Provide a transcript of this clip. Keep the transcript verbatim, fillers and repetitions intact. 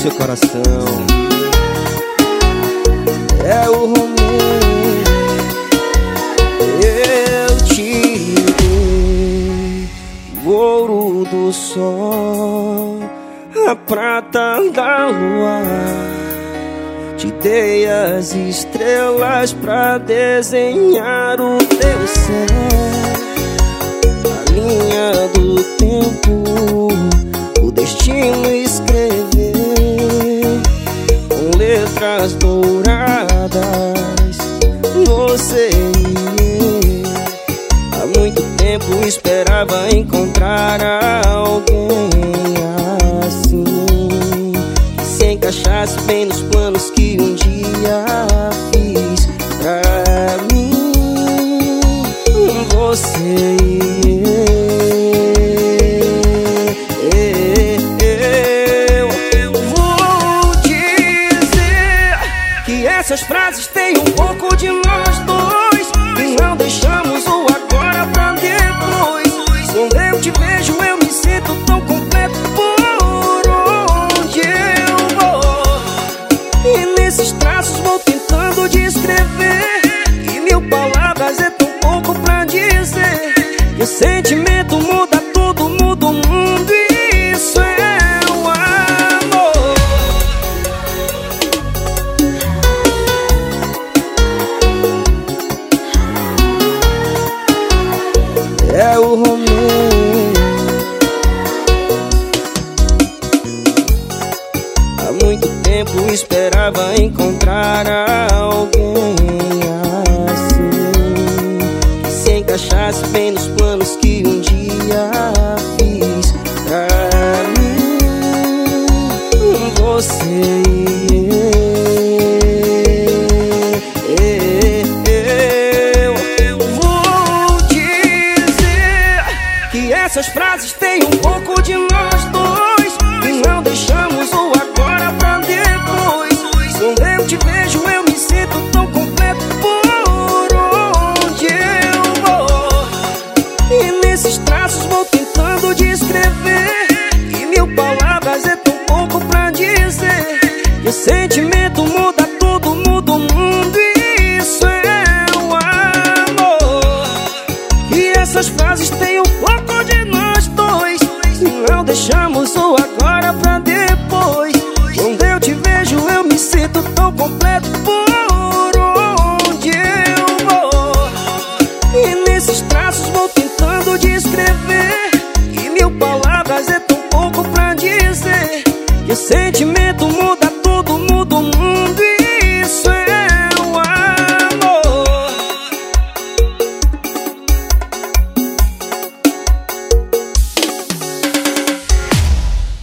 seu coração. É o Romeu. Eu te dei o ouro do sol, a prata da lua, te dei as estrelas pra desenhar o teu céu. A linha do tempo, o destino escreveu com letras douradas, você e eu. Há muito tempo esperava encontrar alguém assim, que se encaixasse bem nos planos que um dia fiz pra mim. Você e eu. Eu vou dizer que essas frases têm um pouco de nós dois, e não deixamos o agora pra depois. Quando eu te vejo eu me sinto tão completo por onde eu vou. E nesses traços vou tentando descrever, e mil palavras é tão pouco pra dizer. E o sentimento muda tudo, muda o mundo, e isso é o amor. É o Romeu. Há muito tempo esperava encontrar alguém assim, que se encaixasse bem nos planos que um dia fiz pra mim. Você e eu. Eu vou dizer que essas frases têm um pouco de nós dois, e não deixamos o agora pra depois. Quando eu te vejo eu me sinto tão completo por onde eu vou. E nesses traços vou tentando descrever, e mil palavras é tão pouco pra dizer. E o sentimento muda tudo, muda o mundo, e isso é o amor. E essas frases têm um pouco de nós dois, e não deixamos o agora pra depois. Quando eu te vejo eu me sinto tão completo por onde eu vou. E nesses traços vou tentando descrever,